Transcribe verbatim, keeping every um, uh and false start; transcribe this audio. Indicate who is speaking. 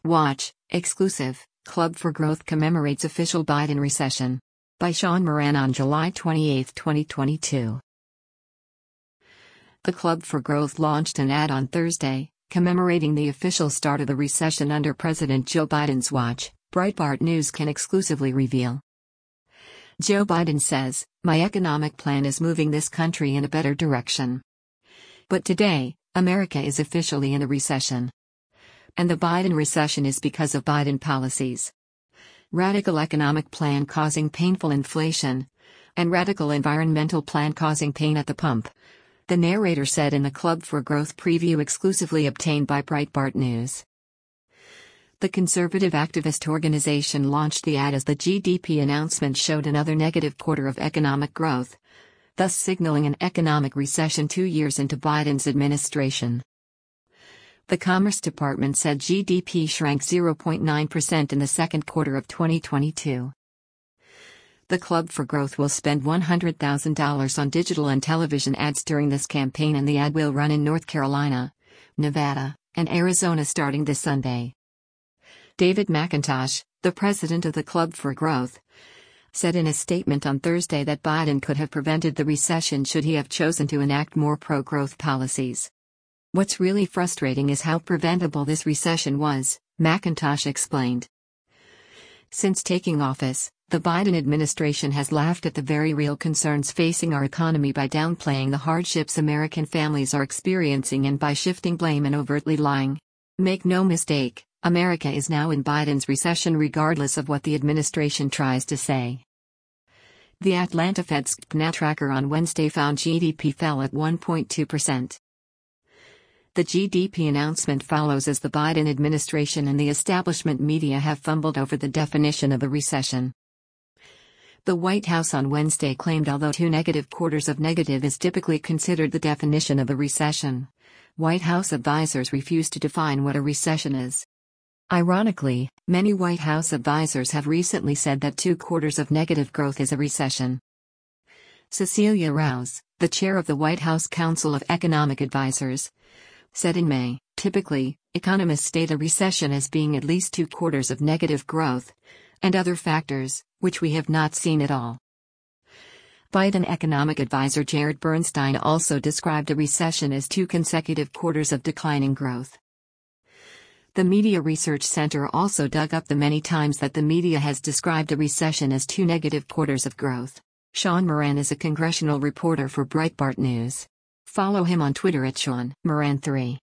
Speaker 1: Watch, exclusive, Club for Growth commemorates official Biden recession. By Sean Moran on July twenty-eighth, twenty twenty-two. The Club for Growth launched an ad on Thursday, commemorating the official start of the recession under President Joe Biden's watch, Breitbart News can exclusively reveal. Joe Biden says, "My economic plan is moving this country in a better direction. But today, America is officially in a recession. And the Biden recession is because of Biden policies. Radical economic plan causing painful inflation. And radical environmental plan causing pain at the pump," the narrator said in the Club for Growth preview exclusively obtained by Breitbart News. The conservative activist organization launched the ad as the G D P announcement showed another negative quarter of economic growth, thus signaling an economic recession two years into Biden's administration. The Commerce Department said G D P shrank zero point nine percent in the second quarter of twenty twenty-two. The Club for Growth will spend one hundred thousand dollars on digital and television ads during this campaign, and the ad will run in North Carolina, Nevada, and Arizona starting this Sunday. David McIntosh, the president of the Club for Growth, said in a statement on Thursday that Biden could have prevented the recession should he have chosen to enact more pro-growth policies. "What's really frustrating is how preventable this recession was," McIntosh explained. Since taking office, the Biden administration has laughed at the very real concerns facing our economy by downplaying the hardships American families are experiencing and by shifting blame and overtly lying. Make no mistake, America is now in Biden's recession regardless of what the administration tries to say. The Atlanta Fed's P N A tracker on Wednesday found G D P fell at one point two percent. The G D P announcement follows as the Biden administration and the establishment media have fumbled over the definition of a recession. The White House on Wednesday claimed although two negative quarters of negative is typically considered the definition of a recession, White House advisors refuse to define what a recession is. Ironically, many White House advisors have recently said that two quarters of negative growth is a recession. Cecilia Rouse, the chair of the White House Council of Economic Advisers, said in May, "Typically, economists state a recession as being at least two quarters of negative growth, and other factors, which we have not seen at all." Biden economic advisor Jared Bernstein also described a recession as two consecutive quarters of declining growth. The Media Research Center also dug up the many times that the media has described a recession as two negative quarters of growth. Sean Moran is a congressional reporter for Breitbart News. Follow him on Twitter at Sean Moran three.